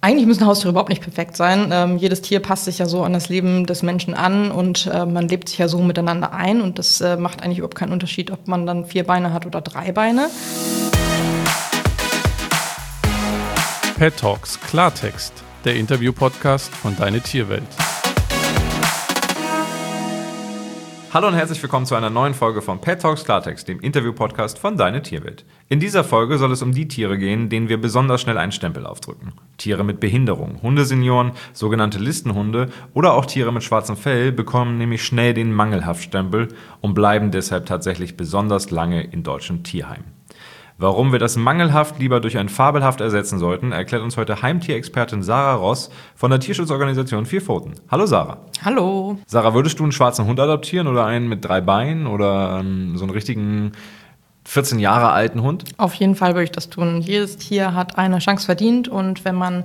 Eigentlich müssen Haustiere überhaupt nicht perfekt sein. Jedes Tier passt sich ja so an das Leben des Menschen an und man lebt sich ja so miteinander ein. Und das macht eigentlich überhaupt keinen Unterschied, ob man dann 4 Beine hat oder 3 Beine. Pet Talks Klartext, der Interview-Podcast von Deine Tierwelt. Hallo und herzlich willkommen zu einer neuen Folge von Pet Talks Klartext, dem Interview-Podcast von Deine Tierwelt. In dieser Folge soll es um die Tiere gehen, denen wir besonders schnell einen Stempel aufdrücken. Tiere mit Behinderung, Hundesenioren, sogenannte Listenhunde oder auch Tiere mit schwarzem Fell bekommen nämlich schnell den Mangelhaft-Stempel und bleiben deshalb tatsächlich besonders lange in deutschen Tierheimen. Warum wir das mangelhaft lieber durch ein fabelhaft ersetzen sollten, erklärt uns heute Heimtierexpertin Sarah Ross von der Tierschutzorganisation Vier Pfoten. Hallo Sarah. Hallo. Sarah, würdest du einen schwarzen Hund adoptieren oder einen mit 3 Beinen oder so einen richtigen 14 Jahre alten Hund? Auf jeden Fall würde ich das tun. Jedes Tier hat eine Chance verdient und wenn man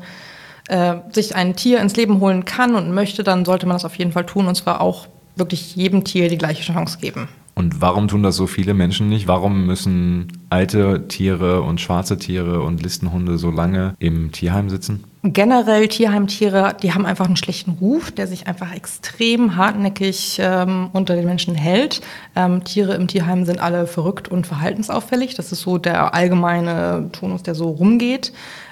sich ein Tier ins Leben holen kann und möchte, dann sollte man das auf jeden Fall tun und zwar auch wirklich jedem Tier die gleiche Chance geben. Und warum tun das so viele Menschen nicht? Warum müssen alte Tiere und schwarze Tiere und Listenhunde so lange im Tierheim sitzen? Generell Tierheimtiere, die haben einfach einen schlechten Ruf, der sich einfach extrem hartnäckig unter den Menschen hält. Tiere im Tierheim sind alle verrückt und verhaltensauffällig. Das ist so der allgemeine Tonus, der so rumgeht.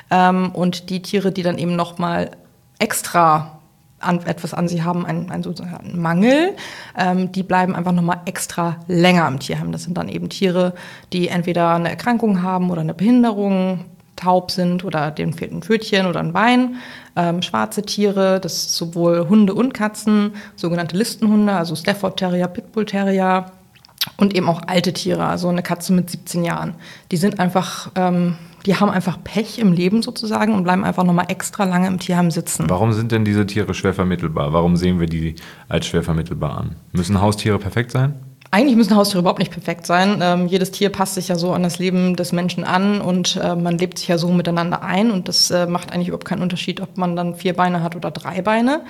Und die Tiere, die dann eben nochmal extra etwas an sie haben, einen sozusagen Mangel, die bleiben einfach nochmal extra länger im Tierheim. Das sind dann eben Tiere, die entweder eine Erkrankung haben oder eine Behinderung, taub sind oder denen fehlt ein Pfötchen oder ein Bein. Schwarze Tiere, das ist sowohl Hunde und Katzen, sogenannte Listenhunde, also Stafford Terrier, Pitbull Terrier und eben auch alte Tiere, also eine Katze mit 17 Jahren. Die sind einfach die haben einfach Pech im Leben sozusagen und bleiben einfach nochmal extra lange im Tierheim sitzen. Warum sind denn diese Tiere schwer vermittelbar? Warum sehen wir die als schwer vermittelbar an? Müssen Haustiere perfekt sein? Eigentlich müssen Haustiere überhaupt nicht perfekt sein. Jedes Tier passt sich ja so an das Leben des Menschen an und man lebt sich ja so miteinander ein. Und das macht eigentlich überhaupt keinen Unterschied, ob man dann 4 Beine hat oder 3 Beine.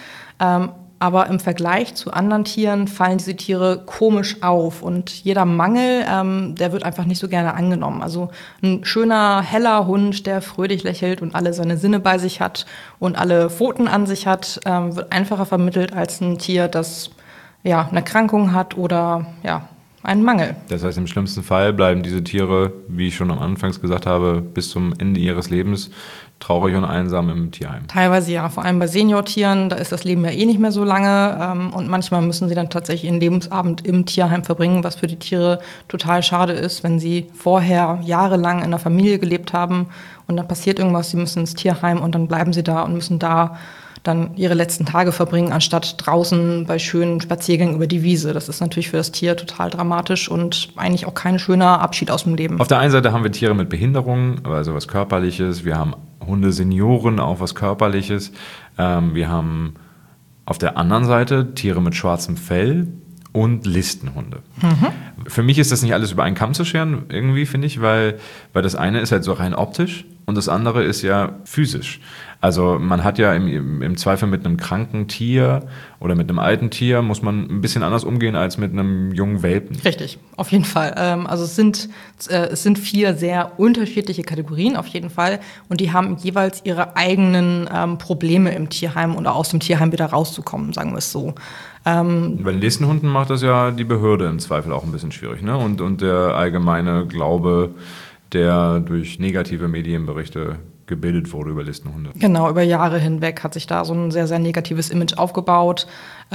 Aber im Vergleich zu anderen Tieren fallen diese Tiere komisch auf. Und jeder Mangel, der wird einfach nicht so gerne angenommen. Also ein schöner, heller Hund, der fröhlich lächelt und alle seine Sinne bei sich hat und alle Pfoten an sich hat, wird einfacher vermittelt als ein Tier, das ja eine Erkrankung hat oder ja einen Mangel. Das heißt, im schlimmsten Fall bleiben diese Tiere, wie ich schon am Anfang gesagt habe, bis zum Ende ihres Lebens traurig und einsam im Tierheim. Teilweise ja, vor allem bei Seniortieren, da ist das Leben ja eh nicht mehr so lange und manchmal müssen sie dann tatsächlich ihren Lebensabend im Tierheim verbringen, was für die Tiere total schade ist, wenn sie vorher jahrelang in einer Familie gelebt haben und dann passiert irgendwas, sie müssen ins Tierheim und dann bleiben sie da und müssen da dann ihre letzten Tage verbringen, anstatt draußen bei schönen Spaziergängen über die Wiese. Das ist natürlich für das Tier total dramatisch und eigentlich auch kein schöner Abschied aus dem Leben. Auf der einen Seite haben wir Tiere mit Behinderung, also was Körperliches. Wir haben Hundesenioren, auch was Körperliches. Wir haben auf der anderen Seite Tiere mit schwarzem Fell und Listenhunde. Für mich ist das nicht alles über einen Kamm zu scheren, irgendwie, finde ich, weil das eine ist halt so rein optisch und das andere ist ja physisch. Also man hat ja im Zweifel mit einem kranken Tier oder mit einem alten Tier muss man ein bisschen anders umgehen als mit einem jungen Welpen. Richtig, auf jeden Fall. Also es sind 4 sehr unterschiedliche Kategorien auf jeden Fall und die haben jeweils ihre eigenen Probleme im Tierheim oder aus dem Tierheim wieder rauszukommen, sagen wir es so. Bei den Listenhunden macht das ja die Behörde im Zweifel auch ein bisschen schwierig, ne? Und der allgemeine Glaube, der durch negative Medienberichte gebildet wurde über Listenhunde. Genau, über Jahre hinweg hat sich da so ein sehr, sehr negatives Image aufgebaut.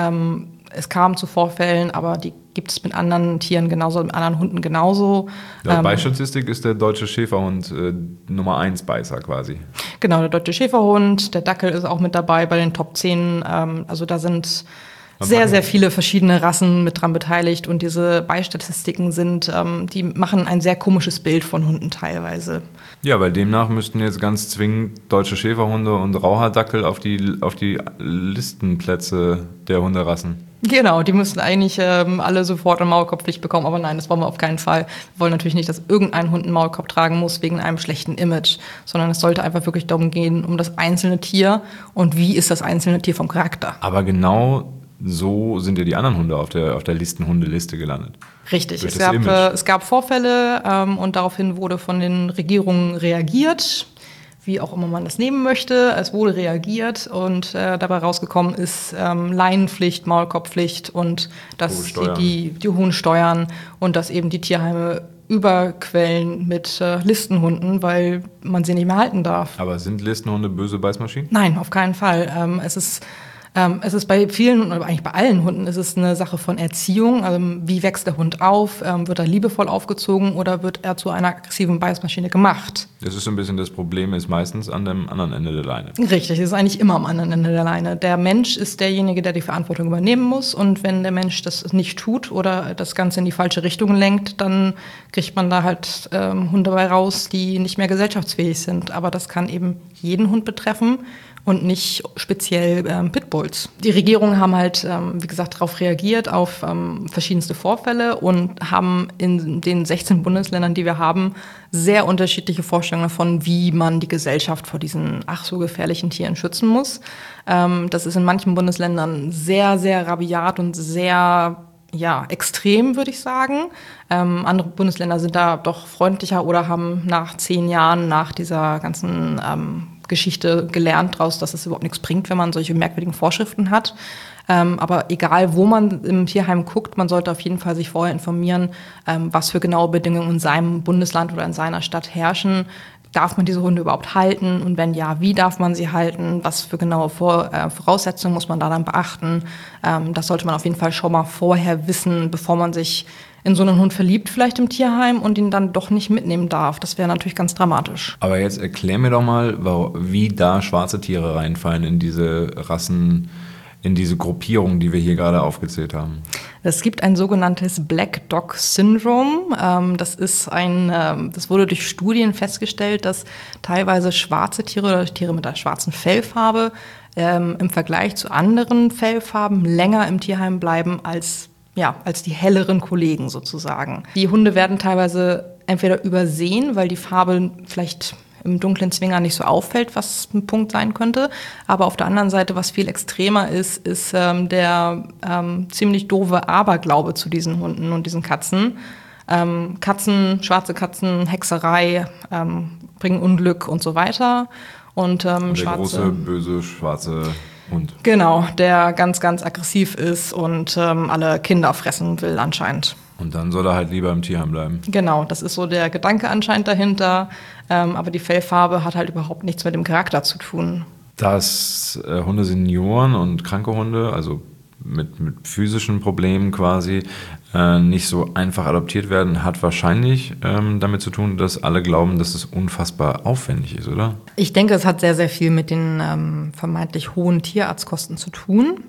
Es kam zu Vorfällen, aber die gibt es mit anderen Tieren genauso, mit anderen Hunden genauso. Bei Statistik ist der deutsche Schäferhund Nummer 1 Beißer quasi. Genau, der deutsche Schäferhund, der Dackel ist auch mit dabei bei den Top 10. Also da sind sehr, sehr viele verschiedene Rassen mit dran beteiligt und diese Beistatistiken die machen ein sehr komisches Bild von Hunden teilweise. Ja, weil demnach müssten jetzt ganz zwingend deutsche Schäferhunde und Rauhaardackel auf die Listenplätze der Hunderassen. Genau, die müssten eigentlich alle sofort eine Maulkorbpflicht bekommen, aber nein, das wollen wir auf keinen Fall. Wir wollen natürlich nicht, dass irgendein Hund einen Maulkorb tragen muss wegen einem schlechten Image, sondern es sollte einfach wirklich darum gehen, um das einzelne Tier und wie ist das einzelne Tier vom Charakter. Aber genau so sind ja die anderen Hunde auf der Listenhundeliste gelandet. Richtig, es gab Vorfälle und daraufhin wurde von den Regierungen reagiert. wie auch immer man das nehmen möchte. Es wurde reagiert und dabei rausgekommen ist Leinenpflicht, Maulkorbpflicht und dass die hohen Steuern und dass eben die Tierheime überquellen mit Listenhunden, weil man sie nicht mehr halten darf. Aber sind Listenhunde böse Beißmaschinen? Nein, auf keinen Fall. Es ist bei vielen, oder eigentlich bei allen Hunden, ist es eine Sache von Erziehung. Also wie wächst der Hund auf? Wird er liebevoll aufgezogen oder wird er zu einer aggressiven Beißmaschine gemacht? Das ist so ein bisschen das Problem, ist meistens an dem anderen Ende der Leine. Richtig, es ist eigentlich immer am anderen Ende der Leine. Der Mensch ist derjenige, der die Verantwortung übernehmen muss. Und wenn der Mensch das nicht tut oder das Ganze in die falsche Richtung lenkt, dann kriegt man da halt Hunde bei raus, die nicht mehr gesellschaftsfähig sind. Aber das kann eben jeden Hund betreffen und nicht speziell Pitbulls. Die Regierungen haben halt, wie gesagt, darauf reagiert, auf verschiedenste Vorfälle und haben in den 16 Bundesländern, die wir haben, sehr unterschiedliche Vorstellungen davon, wie man die Gesellschaft vor diesen ach so gefährlichen Tieren schützen muss. Das ist in manchen Bundesländern sehr, sehr rabiat und sehr extrem, würde ich sagen. Andere Bundesländer sind da doch freundlicher oder haben nach 10 Jahren nach dieser ganzen Geschichte gelernt daraus, dass es überhaupt nichts bringt, wenn man solche merkwürdigen Vorschriften hat. Aber egal, wo man im Tierheim guckt, man sollte auf jeden Fall sich vorher informieren, was für genaue Bedingungen in seinem Bundesland oder in seiner Stadt herrschen. Darf man diese Hunde überhaupt halten? Und wenn ja, wie darf man sie halten? Was für genaue Voraussetzungen muss man da dann beachten? Das sollte man auf jeden Fall schon mal vorher wissen, bevor man sich in so einen Hund verliebt, vielleicht im Tierheim, und ihn dann doch nicht mitnehmen darf. Das wäre natürlich ganz dramatisch. Aber jetzt erklär mir doch mal, wie da schwarze Tiere reinfallen in diese Rassen, in diese Gruppierung, die wir hier gerade aufgezählt haben. Es gibt ein sogenanntes Black Dog Syndrome. Das wurde durch Studien festgestellt, dass teilweise schwarze Tiere oder Tiere mit einer schwarzen Fellfarbe im Vergleich zu anderen Fellfarben länger im Tierheim bleiben als die helleren Kollegen sozusagen. Die Hunde werden teilweise entweder übersehen, weil die Farbe vielleicht im dunklen Zwinger nicht so auffällt, was ein Punkt sein könnte. Aber auf der anderen Seite, was viel extremer ist der ziemlich doofe Aberglaube zu diesen Hunden und diesen Katzen. Schwarze Katzen, Hexerei, bringen Unglück und so weiter. Und der große, böse, schwarze Hund. Genau, der ganz, ganz aggressiv ist und alle Kinder fressen will anscheinend. Und dann soll er halt lieber im Tierheim bleiben. Genau, das ist so der Gedanke anscheinend dahinter. Aber die Fellfarbe hat halt überhaupt nichts mit dem Charakter zu tun. Dass Hundesenioren und kranke Hunde, also mit physischen Problemen quasi, nicht so einfach adoptiert werden, hat wahrscheinlich damit zu tun, dass alle glauben, dass es unfassbar aufwendig ist, oder? Ich denke, es hat sehr, sehr viel mit den vermeintlich hohen Tierarztkosten zu tun.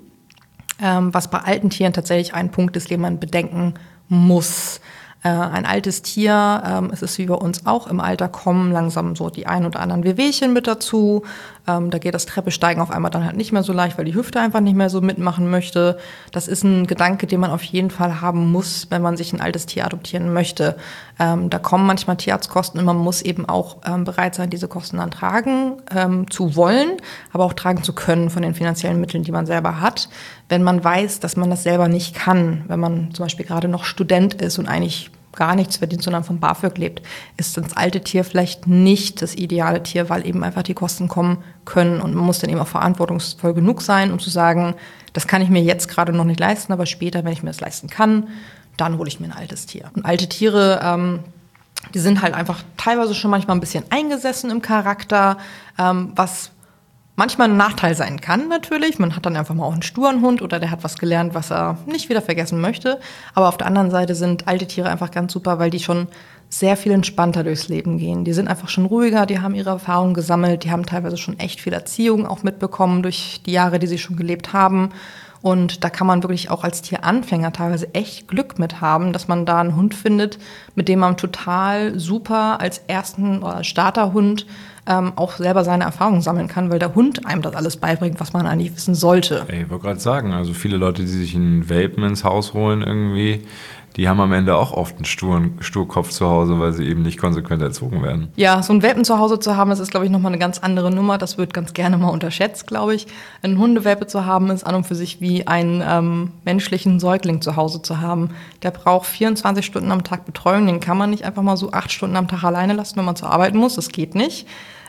Was bei alten Tieren tatsächlich ein Punkt ist, den man bedenken muss. Ein altes Tier, es ist wie bei uns auch, im Alter kommen langsam so die ein oder anderen Wehwehchen mit dazu. Da geht das Treppesteigen auf einmal dann halt nicht mehr so leicht, weil die Hüfte einfach nicht mehr so mitmachen möchte. Das ist ein Gedanke, den man auf jeden Fall haben muss, wenn man sich ein altes Tier adoptieren möchte. Da kommen manchmal Tierarztkosten und man muss eben auch bereit sein, diese Kosten dann tragen zu wollen, aber auch tragen zu können von den finanziellen Mitteln, die man selber hat. Wenn man weiß, dass man das selber nicht kann, wenn man zum Beispiel gerade noch Student ist und eigentlich gar nichts verdient, sondern vom BAföG lebt, ist das alte Tier vielleicht nicht das ideale Tier, weil eben einfach die Kosten kommen können. Und man muss dann eben auch verantwortungsvoll genug sein, um zu sagen, das kann ich mir jetzt gerade noch nicht leisten, aber später, wenn ich mir das leisten kann, dann hole ich mir ein altes Tier. Und alte Tiere, die sind halt einfach teilweise schon manchmal ein bisschen eingesessen im Charakter, was manchmal ein Nachteil sein kann natürlich. Man hat dann einfach mal auch einen sturen Hund oder der hat was gelernt, was er nicht wieder vergessen möchte. Aber auf der anderen Seite sind alte Tiere einfach ganz super, weil die schon sehr viel entspannter durchs Leben gehen. Die sind einfach schon ruhiger, die haben ihre Erfahrungen gesammelt, die haben teilweise schon echt viel Erziehung auch mitbekommen durch die Jahre, die sie schon gelebt haben. Und da kann man wirklich auch als Tieranfänger teilweise echt Glück mit haben, dass man da einen Hund findet, mit dem man total super als ersten oder Starterhund auch selber seine Erfahrungen sammeln kann, weil der Hund einem das alles beibringt, was man eigentlich wissen sollte. Ich wollte gerade sagen, also viele Leute, die sich einen Welpen ins Haus holen irgendwie, die haben am Ende auch oft einen Sturkopf zu Hause, weil sie eben nicht konsequent erzogen werden. Ja, so einen Welpen zu Hause zu haben, das ist, glaube ich, nochmal eine ganz andere Nummer. Das wird ganz gerne mal unterschätzt, glaube ich. Einen Hundewelpe zu haben, ist an und für sich wie einen menschlichen Säugling zu Hause zu haben. Der braucht 24 Stunden am Tag Betreuung. Den kann man nicht einfach mal so 8 Stunden am Tag alleine lassen, wenn man zur Arbeit muss. Das geht nicht.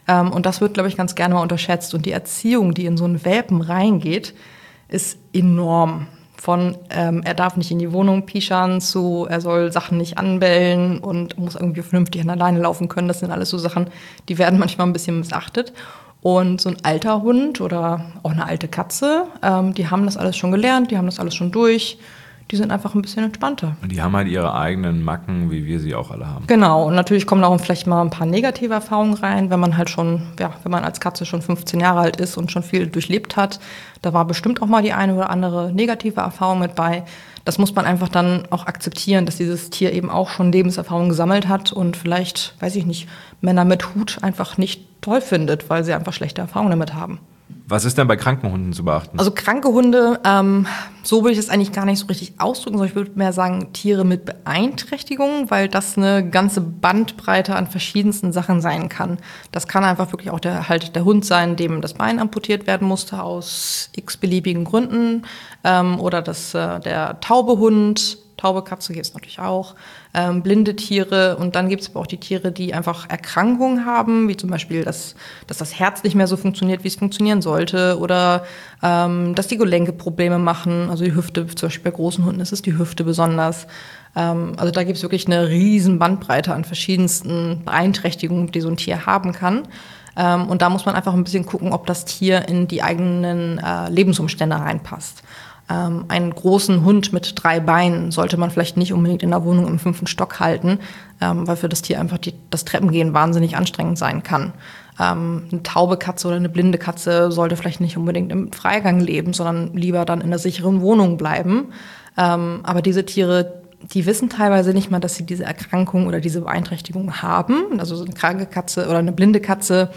Und das wird, glaube ich, ganz gerne mal unterschätzt. Und die Erziehung, die in so einen Welpen reingeht, ist enorm. Von er darf nicht in die Wohnung pischern zu er soll Sachen nicht anbellen und muss irgendwie vernünftig an alleine laufen können. Das sind alles so Sachen, die werden manchmal ein bisschen missachtet. Und so ein alter Hund oder auch eine alte Katze, die haben das alles schon gelernt, die haben das alles schon durch. Die sind einfach ein bisschen entspannter. Und die haben halt ihre eigenen Macken, wie wir sie auch alle haben. Genau, und natürlich kommen auch vielleicht mal ein paar negative Erfahrungen rein, wenn man halt schon, wenn man als Katze schon 15 Jahre alt ist und schon viel durchlebt hat. Da war bestimmt auch mal die eine oder andere negative Erfahrung mit bei. Das muss man einfach dann auch akzeptieren, dass dieses Tier eben auch schon Lebenserfahrung gesammelt hat und vielleicht, weiß ich nicht, Männer mit Hut einfach nicht toll findet, weil sie einfach schlechte Erfahrungen damit haben. Was ist denn bei kranken Hunden zu beachten? Also kranke Hunde, so würde ich es eigentlich gar nicht so richtig ausdrücken, sondern ich würde mehr sagen Tiere mit Beeinträchtigungen, weil das eine ganze Bandbreite an verschiedensten Sachen sein kann. Das kann einfach wirklich auch der Hund sein, dem das Bein amputiert werden musste aus x-beliebigen Gründen, oder der taube Hund. Taube Katze gibt es natürlich auch, blinde Tiere und dann gibt es aber auch die Tiere, die einfach Erkrankungen haben, wie zum Beispiel, dass das Herz nicht mehr so funktioniert, wie es funktionieren sollte oder dass die Gelenke Probleme machen, also die Hüfte, zum Beispiel bei großen Hunden ist es die Hüfte besonders. Also da gibt es wirklich eine riesen Bandbreite an verschiedensten Beeinträchtigungen, die so ein Tier haben kann. Und da muss man einfach ein bisschen gucken, ob das Tier in die eigenen Lebensumstände reinpasst. Einen großen Hund mit 3 Beinen sollte man vielleicht nicht unbedingt in der Wohnung im 5. Stock halten, weil für das Tier einfach das Treppengehen wahnsinnig anstrengend sein kann. Eine taube Katze oder eine blinde Katze sollte vielleicht nicht unbedingt im Freigang leben, sondern lieber dann in einer sicheren Wohnung bleiben. Aber diese Tiere, die wissen teilweise nicht mal, dass sie diese Erkrankung oder diese Beeinträchtigung haben. Also so eine kranke Katze oder eine blinde Katze,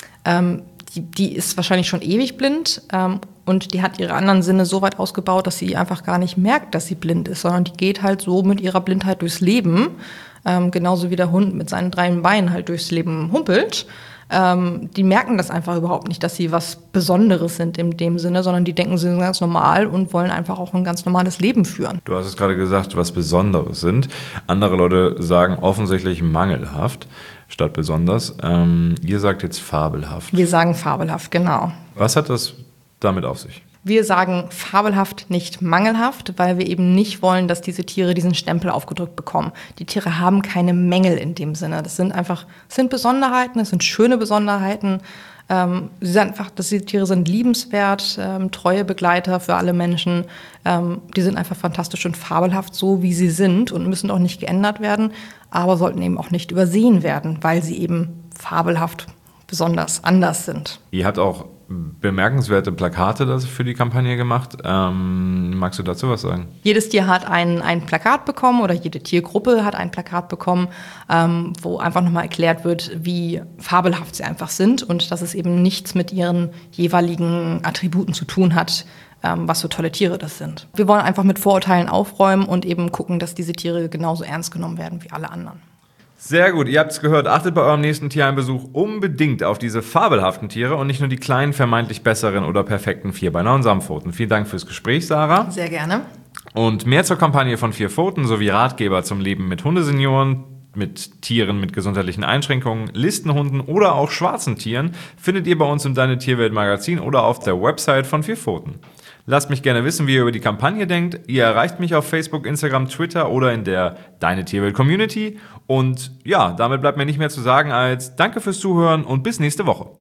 die ist wahrscheinlich schon ewig blind und die hat ihre anderen Sinne so weit ausgebaut, dass sie einfach gar nicht merkt, dass sie blind ist, sondern die geht halt so mit ihrer Blindheit durchs Leben, genauso wie der Hund mit seinen 3 Beinen halt durchs Leben humpelt. Die merken das einfach überhaupt nicht, dass sie was Besonderes sind in dem Sinne, sondern die denken, sie sind ganz normal und wollen einfach auch ein ganz normales Leben führen. Du hast es gerade gesagt, was Besonderes sind. Andere Leute sagen offensichtlich mangelhaft statt besonders. Ihr sagt jetzt fabelhaft. Wir sagen fabelhaft, genau. Was hat das damit auf sich? Wir sagen fabelhaft, nicht mangelhaft, weil wir eben nicht wollen, dass diese Tiere diesen Stempel aufgedrückt bekommen. Die Tiere haben keine Mängel in dem Sinne. Das sind Besonderheiten, das sind schöne Besonderheiten. Die Tiere sind liebenswert, treue Begleiter für alle Menschen. Die sind einfach fantastisch und fabelhaft, so wie sie sind und müssen auch nicht geändert werden, aber sollten eben auch nicht übersehen werden, weil sie eben fabelhaft besonders anders sind. Ihr habt auch bemerkenswerte Plakate für die Kampagne gemacht. Magst du dazu was sagen? Jedes Tier hat ein Plakat bekommen oder jede Tiergruppe hat ein Plakat bekommen, wo einfach nochmal erklärt wird, wie fabelhaft sie einfach sind und dass es eben nichts mit ihren jeweiligen Attributen zu tun hat, was für tolle Tiere das sind. Wir wollen einfach mit Vorurteilen aufräumen und eben gucken, dass diese Tiere genauso ernst genommen werden wie alle anderen. Sehr gut, ihr habt es gehört. Achtet bei eurem nächsten Tierheimbesuch unbedingt auf diese fabelhaften Tiere und nicht nur die kleinen, vermeintlich besseren oder perfekten Vierbeiner und Samtpfoten. Vielen Dank fürs Gespräch, Sarah. Sehr gerne. Und mehr zur Kampagne von 4 Pfoten sowie Ratgeber zum Leben mit Hundesenioren, mit Tieren mit gesundheitlichen Einschränkungen, Listenhunden oder auch schwarzen Tieren findet ihr bei uns im Deine Tierwelt Magazin oder auf der Website von 4 Pfoten. Lasst mich gerne wissen, wie ihr über die Kampagne denkt. Ihr erreicht mich auf Facebook, Instagram, Twitter oder in der Deine Tierwelt Community. Und ja, damit bleibt mir nicht mehr zu sagen als Danke fürs Zuhören und bis nächste Woche.